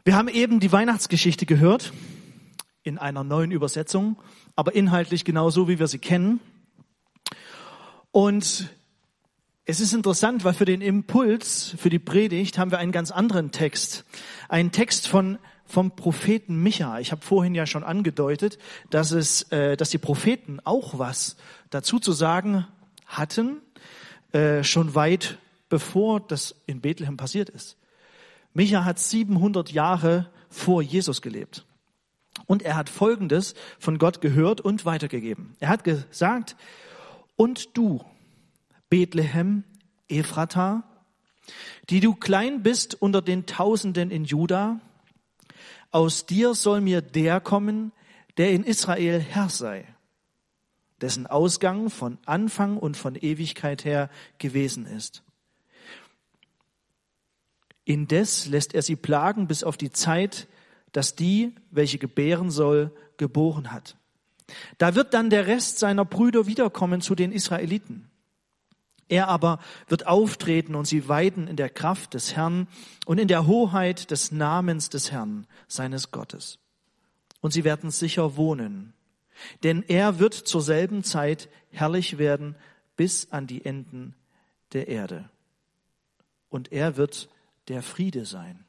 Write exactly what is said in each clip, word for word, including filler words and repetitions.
Wir haben eben die Weihnachtsgeschichte gehört, in einer neuen Übersetzung, aber inhaltlich genauso, wie wir sie kennen. Und es ist interessant, weil für den Impuls, für die Predigt haben wir einen ganz anderen Text. Einen Text von vom Propheten Micha. Ich habe vorhin ja schon angedeutet, dass es, äh, dass die Propheten auch was dazu zu sagen hatten, äh, schon weit bevor das in Bethlehem passiert ist. Micha hat siebenhundert Jahre vor Jesus gelebt. Und er hat Folgendes von Gott gehört und weitergegeben. Er hat gesagt, und du, Bethlehem, Ephrata, die du klein bist unter den Tausenden in Juda, aus dir soll mir der kommen, der in Israel Herr sei, dessen Ausgang von Anfang und von Ewigkeit her gewesen ist. Indes lässt er sie plagen bis auf die Zeit, dass die, welche gebären soll, geboren hat. Da wird dann der Rest seiner Brüder wiederkommen zu den Israeliten. Er aber wird auftreten und sie weiden in der Kraft des Herrn und in der Hoheit des Namens des Herrn, seines Gottes. Und sie werden sicher wohnen, denn er wird zur selben Zeit herrlich werden bis an die Enden der Erde. Und er wird der Friede sein.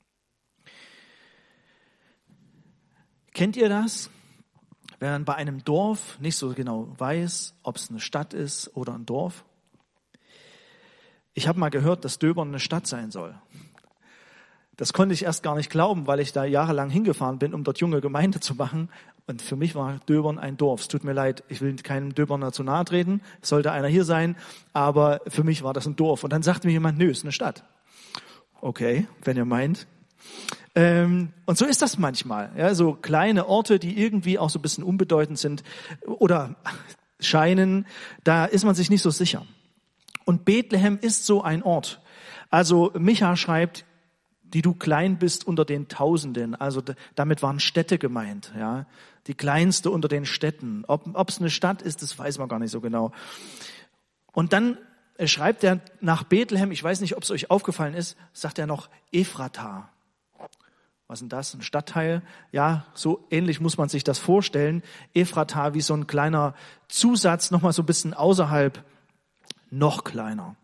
Kennt ihr das? Wenn man bei einem Dorf nicht so genau weiß, ob es eine Stadt ist oder ein Dorf. Ich habe mal gehört, dass Döbern eine Stadt sein soll. Das konnte ich erst gar nicht glauben, weil ich da jahrelang hingefahren bin, um dort junge Gemeinde zu machen. Und für mich war Döbern ein Dorf. Es tut mir leid, ich will keinem Döberner zu nahe treten. Es sollte einer hier sein, aber für mich war das ein Dorf. Und dann sagte mir jemand, nö, es ist eine Stadt. Okay, wenn ihr meint. Ähm, und so ist das manchmal. Ja, so kleine Orte, die irgendwie auch so ein bisschen unbedeutend sind oder scheinen, da ist man sich nicht so sicher. Und Bethlehem ist so ein Ort. Also Micha schreibt, die du klein bist unter den Tausenden. Also damit waren Städte gemeint, ja, die kleinste unter den Städten. Ob es eine Stadt ist, das weiß man gar nicht so genau. Und dann schreibt er nach Bethlehem, ich weiß nicht, ob es euch aufgefallen ist, sagt er noch Ephrata. Was ist denn das? Ein Stadtteil? Ja, so ähnlich muss man sich das vorstellen. Ephrata wie so ein kleiner Zusatz, nochmal so ein bisschen außerhalb, noch kleiner.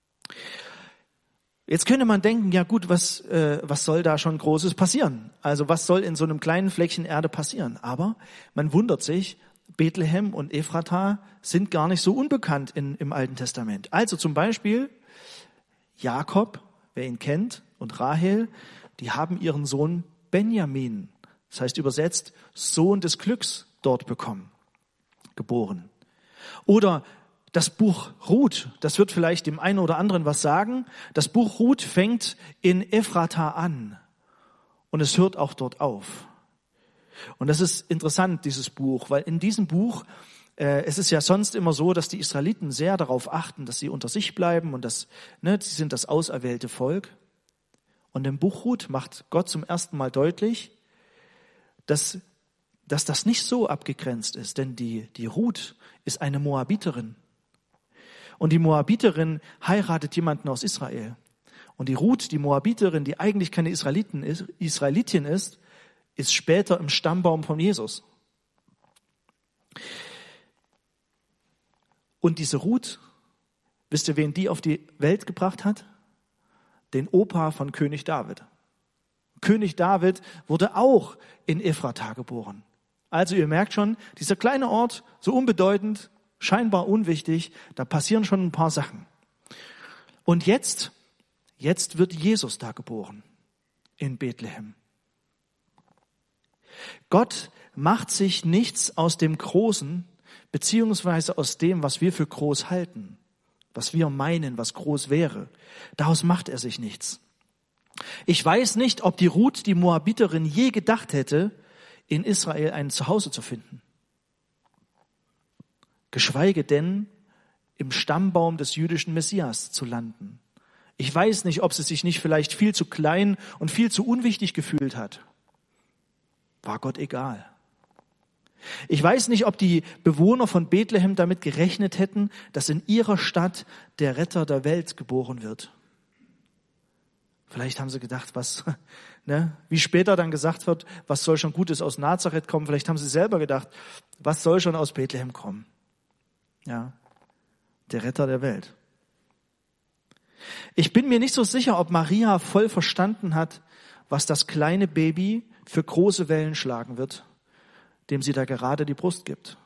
Jetzt könnte man denken, ja gut, was, äh, was soll da schon Großes passieren? Also was soll in so einem kleinen Fleckchen Erde passieren? Aber man wundert sich, Bethlehem und Ephrata sind gar nicht so unbekannt in, im Alten Testament. Also zum Beispiel Jakob, wer ihn kennt, und Rahel, die haben ihren Sohn Benjamin, das heißt übersetzt Sohn des Glücks, dort bekommen, geboren. Oder das Buch Ruth, das wird vielleicht dem einen oder anderen was sagen. Das Buch Ruth fängt in Ephrata an und es hört auch dort auf. Und das ist interessant, dieses Buch, weil in diesem Buch, äh, es ist ja sonst immer so, dass die Israeliten sehr darauf achten, dass sie unter sich bleiben und dass, ne, sie sind das auserwählte Volk. Und im Buch Ruth macht Gott zum ersten Mal deutlich, dass, dass das nicht so abgegrenzt ist, denn die, die Ruth ist eine Moabiterin. Und die Moabiterin heiratet jemanden aus Israel. Und die Ruth, die Moabiterin, die eigentlich keine Israeliten ist, Israelitin ist, ist später im Stammbaum von Jesus. Und diese Ruth, wisst ihr, wen die auf die Welt gebracht hat? Den Opa von König David. König David wurde auch in Ephrata geboren. Also ihr merkt schon, dieser kleine Ort, so unbedeutend, scheinbar unwichtig, da passieren schon ein paar Sachen. Und jetzt, jetzt wird Jesus da geboren, in Bethlehem. Gott macht sich nichts aus dem Großen, beziehungsweise aus dem, was wir für groß halten, was wir meinen, was groß wäre. Daraus macht er sich nichts. Ich weiß nicht, ob die Ruth, die Moabiterin, je gedacht hätte, in Israel ein Zuhause zu finden. Geschweige denn, im Stammbaum des jüdischen Messias zu landen. Ich weiß nicht, ob sie sich nicht vielleicht viel zu klein und viel zu unwichtig gefühlt hat. War Gott egal. Ich weiß nicht, ob die Bewohner von Bethlehem damit gerechnet hätten, dass in ihrer Stadt der Retter der Welt geboren wird. Vielleicht haben sie gedacht, was, ne, wie später dann gesagt wird, was soll schon Gutes aus Nazareth kommen? Vielleicht haben sie selber gedacht, was soll schon aus Bethlehem kommen? Ja, der Retter der Welt. Ich bin mir nicht so sicher, ob Maria voll verstanden hat, was das kleine Baby für große Wellen schlagen wird, dem sie da gerade die Brust gibt.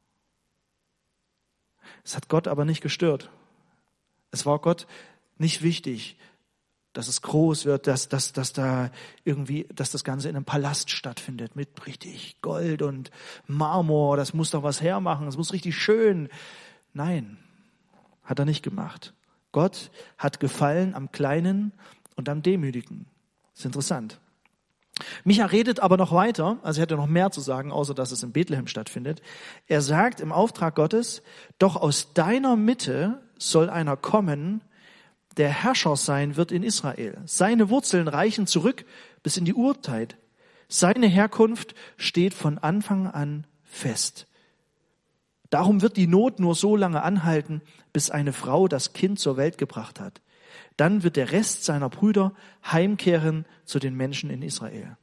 Es hat Gott aber nicht gestört. Es war Gott nicht wichtig, dass es groß wird, dass, dass, dass da irgendwie, dass das Ganze in einem Palast stattfindet mit richtig Gold und Marmor. Das muss doch was hermachen. Es muss richtig schön. Nein, hat er nicht gemacht. Gott hat Gefallen am Kleinen und am Demütigen. Das ist interessant. Micha redet aber noch weiter, also er hätte noch mehr zu sagen, außer dass es in Bethlehem stattfindet. Er sagt im Auftrag Gottes, doch aus deiner Mitte soll einer kommen, der Herrscher sein wird in Israel. Seine Wurzeln reichen zurück bis in die Urzeit. Seine Herkunft steht von Anfang an fest. Darum wird die Not nur so lange anhalten, bis eine Frau das Kind zur Welt gebracht hat. Dann wird der Rest seiner Brüder heimkehren zu den Menschen in Israel.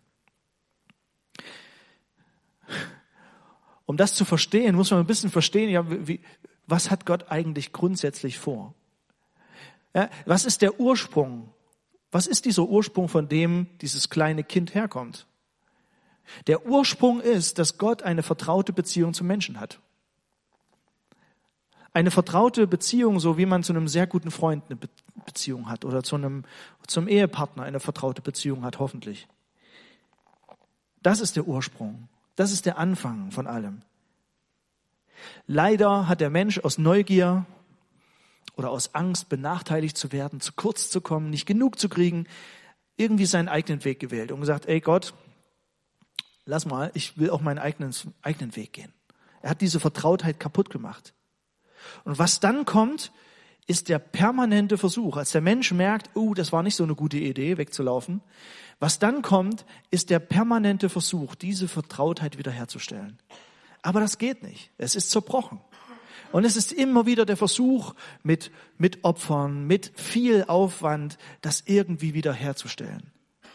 Um das zu verstehen, muss man ein bisschen verstehen, ja, wie, was hat Gott eigentlich grundsätzlich vor? Ja, was ist der Ursprung? Was ist dieser Ursprung, von dem dieses kleine Kind herkommt? Der Ursprung ist, dass Gott eine vertraute Beziehung zum Menschen hat. Eine vertraute Beziehung, so wie man zu einem sehr guten Freund eine Beziehung hat oder zu einem, zum Ehepartner eine vertraute Beziehung hat, hoffentlich. Das ist der Ursprung. Das ist der Anfang von allem. Leider hat der Mensch aus Neugier oder aus Angst, benachteiligt zu werden, zu kurz zu kommen, nicht genug zu kriegen, irgendwie seinen eigenen Weg gewählt und gesagt, ey Gott, lass mal, ich will auch meinen eigenen, eigenen Weg gehen. Er hat diese Vertrautheit kaputt gemacht. Und was dann kommt, ist der permanente Versuch. Als der Mensch merkt, oh, das war nicht so eine gute Idee, wegzulaufen. Was dann kommt, ist der permanente Versuch, diese Vertrautheit wiederherzustellen. Aber das geht nicht. Es ist zerbrochen. Und es ist immer wieder der Versuch, mit, mit Opfern, mit viel Aufwand, das irgendwie wiederherzustellen.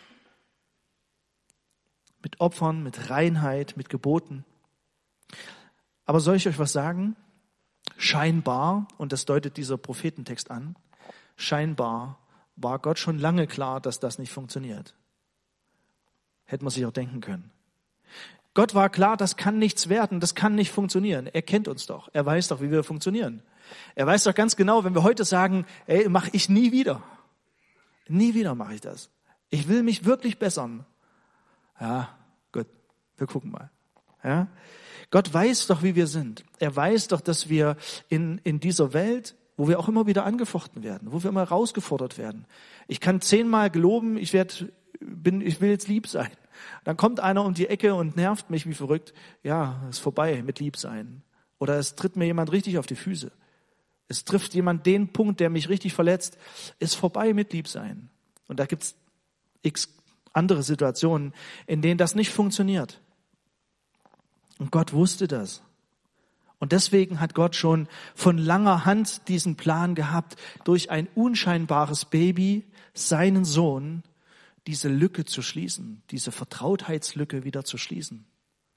Mit Opfern, mit Reinheit, mit Geboten. Aber soll ich euch was sagen? Scheinbar, und das deutet dieser Prophetentext an, scheinbar war Gott schon lange klar, dass das nicht funktioniert. Hätte man sich auch denken können. Gott war klar, das kann nichts werden, das kann nicht funktionieren. Er kennt uns doch, er weiß doch, wie wir funktionieren. Er weiß doch ganz genau, wenn wir heute sagen, ey, mach ich nie wieder. Nie wieder mache ich das. Ich will mich wirklich bessern. Ja, gut, wir gucken mal. Ja. Gott weiß doch, wie wir sind. Er weiß doch, dass wir in, in dieser Welt, wo wir auch immer wieder angefochten werden, wo wir immer herausgefordert werden. Ich kann zehnmal geloben, ich werde, bin, ich will jetzt lieb sein. Dann kommt einer um die Ecke und nervt mich wie verrückt. Ja, ist vorbei mit Liebsein. Oder es tritt mir jemand richtig auf die Füße. Es trifft jemand den Punkt, der mich richtig verletzt. Ist vorbei mit Liebsein. Und da gibt's x andere Situationen, in denen das nicht funktioniert. Und Gott wusste das. Und deswegen hat Gott schon von langer Hand diesen Plan gehabt, durch ein unscheinbares Baby, seinen Sohn, diese Lücke zu schließen, diese Vertrautheitslücke wieder zu schließen.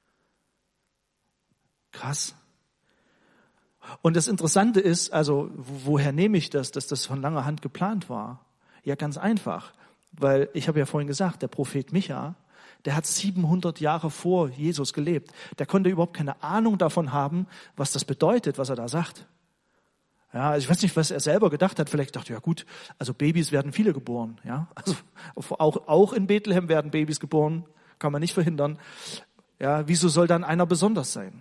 Krass. Und das Interessante ist, also woher nehme ich das, dass das von langer Hand geplant war? Ja, ganz einfach, weil ich habe ja vorhin gesagt, der Prophet Micha, der hat siebenhundert Jahre vor Jesus gelebt. Der konnte überhaupt keine Ahnung davon haben, was das bedeutet, was er da sagt. Ja, also ich weiß nicht, was er selber gedacht hat. Vielleicht dachte er, ja gut, also Babys werden viele geboren. Ja, also auch, auch in Bethlehem werden Babys geboren, kann man nicht verhindern. Ja, wieso soll dann einer besonders sein?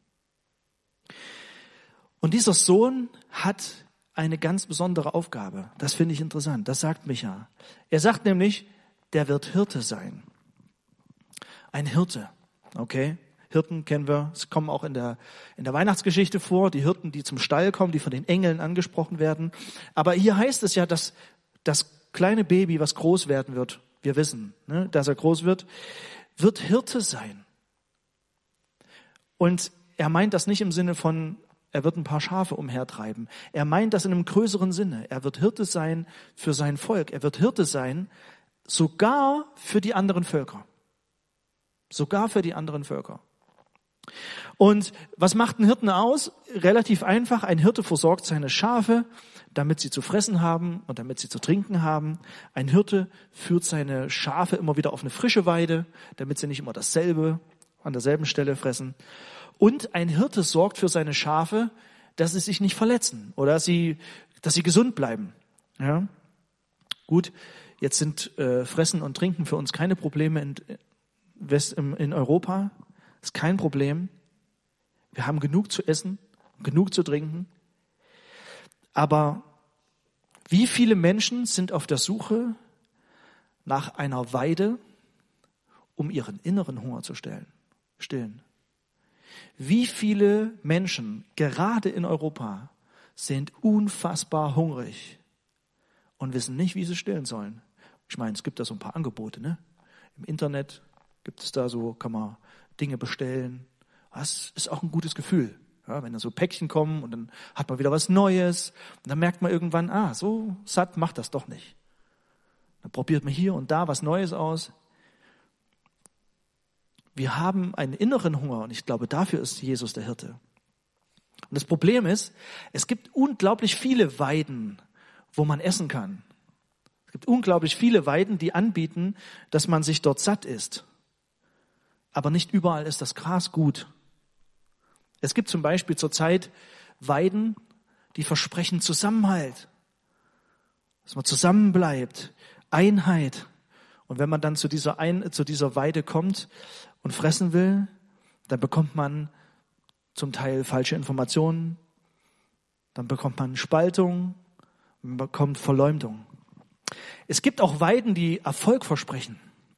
Und dieser Sohn hat eine ganz besondere Aufgabe. Das finde ich interessant. Das sagt Micha. Er sagt nämlich, der wird Hirte sein. Ein Hirte, okay? Hirten kennen wir, es kommen auch in der, in der Weihnachtsgeschichte vor, die Hirten, die zum Stall kommen, die von den Engeln angesprochen werden. Aber hier heißt es ja, dass das kleine Baby, was groß werden wird, wir wissen, ne, dass er groß wird, wird Hirte sein. Und er meint das nicht im Sinne von, Er wird ein paar Schafe umhertreiben. Er meint das in einem größeren Sinne. Er wird Hirte sein für sein Volk. Er wird Hirte sein, sogar für die anderen Völker. Sogar für die anderen Völker. Und was macht ein Hirten aus? Relativ einfach. Ein Hirte versorgt seine Schafe, damit sie zu fressen haben und damit sie zu trinken haben. Ein Hirte führt seine Schafe immer wieder auf eine frische Weide, damit sie nicht immer dasselbe an derselben Stelle fressen. Und ein Hirte sorgt für seine Schafe, dass sie sich nicht verletzen oder dass sie, dass sie gesund bleiben. Ja? Gut, jetzt sind äh, Fressen und Trinken für uns keine Probleme in, West, in Europa. Das ist kein Problem. Wir haben genug zu essen, genug zu trinken. Aber wie viele Menschen sind auf der Suche nach einer Weide, um ihren inneren Hunger zu stillen? stillen? Wie viele Menschen, gerade in Europa, sind unfassbar hungrig und wissen nicht, wie sie stillen sollen? Ich meine, es gibt da so ein paar Angebote, ne? Im Internet gibt es da so, kann man Dinge bestellen. Das ist auch ein gutes Gefühl. Ja, wenn da so Päckchen kommen und dann hat man wieder was Neues und dann merkt man irgendwann, ah, so satt macht das doch nicht. Dann probiert man hier und da was Neues aus. Wir haben einen inneren Hunger und ich glaube, dafür ist Jesus der Hirte. Und das Problem ist, es gibt unglaublich viele Weiden, wo man essen kann. Es gibt unglaublich viele Weiden, die anbieten, dass man sich dort satt isst. Aber nicht überall ist das Gras gut. Es gibt zum Beispiel zurzeit Weiden, die versprechen Zusammenhalt, dass man zusammenbleibt, Einheit. Und wenn man dann zu dieser, Ein- zu dieser Weide kommt und fressen will, dann bekommt man zum Teil falsche Informationen, dann bekommt man Spaltung, man bekommt Verleumdung. Es gibt auch Weiden, die Erfolg versprechen.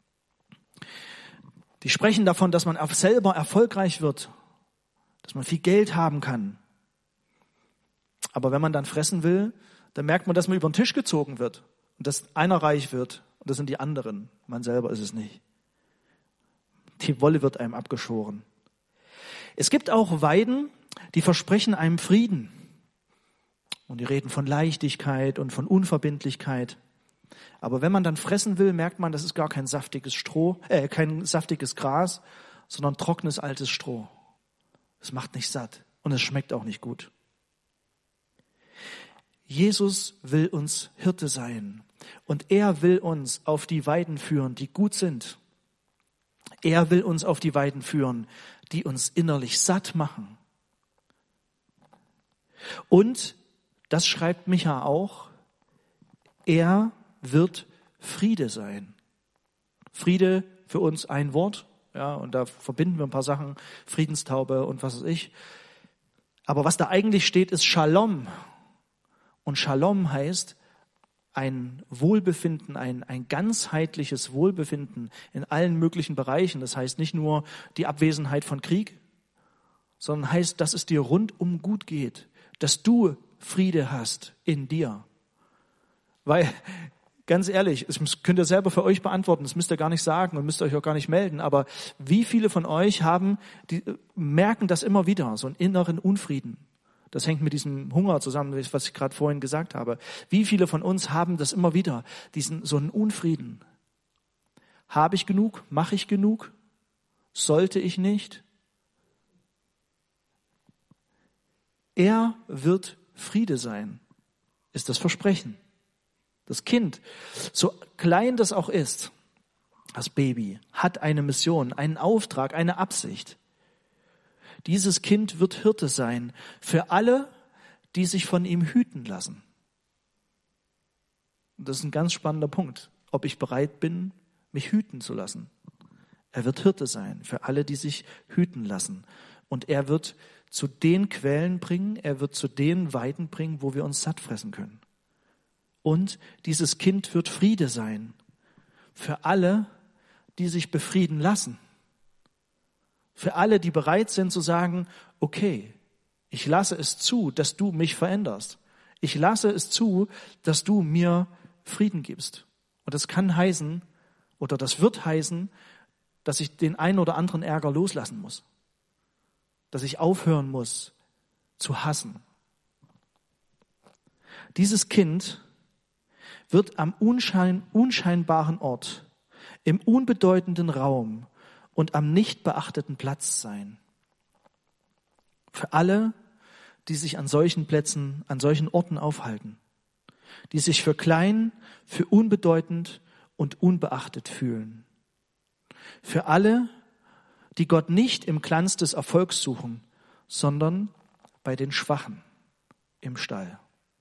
Die sprechen davon, dass man selber erfolgreich wird, dass man viel Geld haben kann. Aber wenn man dann fressen will, dann merkt man, dass man über den Tisch gezogen wird und dass einer reich wird und das sind die anderen. Man selber ist es nicht. Die Wolle wird einem abgeschoren. Es gibt auch Weiden, die versprechen einem Frieden. Und die reden von Leichtigkeit und von Unverbindlichkeit. Aber wenn man dann fressen will, merkt man, das ist gar kein saftiges Stroh, äh, kein saftiges Gras, sondern trockenes altes Stroh. Es macht nicht satt und es schmeckt auch nicht gut. Jesus will uns Hirte sein und er will uns auf die Weiden führen, die gut sind. Er will uns auf die Weiden führen, die uns innerlich satt machen. Und, das schreibt Micha auch, er wird Friede sein. Friede für uns ein Wort, ja, und da verbinden wir ein paar Sachen, Friedenstaube und was weiß ich. Aber was da eigentlich steht, ist Shalom. Und Shalom heißt ein Wohlbefinden, ein, ein ganzheitliches Wohlbefinden in allen möglichen Bereichen. Das heißt nicht nur die Abwesenheit von Krieg, sondern heißt, dass es dir rundum gut geht, dass du Friede hast in dir. Weil, ganz ehrlich, das könnt ihr selber für euch beantworten, das müsst ihr gar nicht sagen und müsst euch auch gar nicht melden, aber wie viele von euch haben, die merken das immer wieder, so einen inneren Unfrieden? Das hängt mit diesem Hunger zusammen, was ich gerade vorhin gesagt habe. Wie viele von uns haben das immer wieder, diesen so einen Unfrieden? Habe ich genug? Mache ich genug? Sollte ich nicht? Er wird Friede sein, ist das Versprechen. Das Kind, so klein das auch ist, das Baby, hat eine Mission, einen Auftrag, eine Absicht. Dieses Kind wird Hirte sein für alle, die sich von ihm hüten lassen. Und das ist ein ganz spannender Punkt, ob ich bereit bin, mich hüten zu lassen. Er wird Hirte sein für alle, die sich hüten lassen. Und er wird zu den Quellen bringen, er wird zu den Weiden bringen, wo wir uns satt fressen können. Und dieses Kind wird Friede sein für alle, die sich befrieden lassen. Für alle, die bereit sind zu sagen, okay, ich lasse es zu, dass du mich veränderst. Ich lasse es zu, dass du mir Frieden gibst. Und das kann heißen, oder das wird heißen, dass ich den einen oder anderen Ärger loslassen muss. Dass ich aufhören muss, zu hassen. Dieses Kind wird am unschein, unscheinbaren Ort, im unbedeutenden Raum und am nicht beachteten Platz sein. Für alle, die sich an solchen Plätzen, an solchen Orten aufhalten, die sich für klein, für unbedeutend und unbeachtet fühlen. Für alle, die Gott nicht im Glanz des Erfolgs suchen, sondern bei den Schwachen im Stall.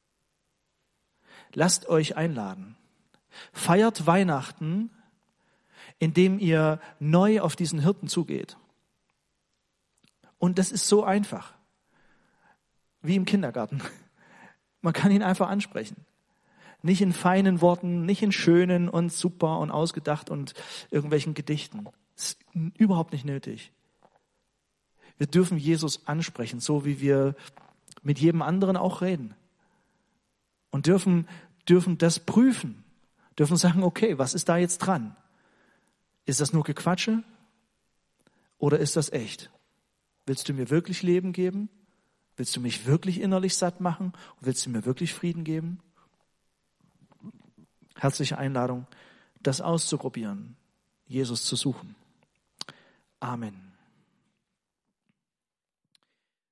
Lasst euch einladen. Feiert Weihnachten, indem ihr neu auf diesen Hirten zugeht. Und das ist so einfach, wie im Kindergarten. Man kann ihn einfach ansprechen. Nicht in feinen Worten, nicht in schönen und super und ausgedacht und irgendwelchen Gedichten. Das ist überhaupt nicht nötig. Wir dürfen Jesus ansprechen, so wie wir mit jedem anderen auch reden. Und dürfen, dürfen das prüfen. Dürfen sagen, okay, was ist da jetzt dran? Ist das nur Gequatsche oder ist das echt? Willst du mir wirklich Leben geben? Willst du mich wirklich innerlich satt machen? Und willst du mir wirklich Frieden geben? Herzliche Einladung, das auszuprobieren, Jesus zu suchen. Amen.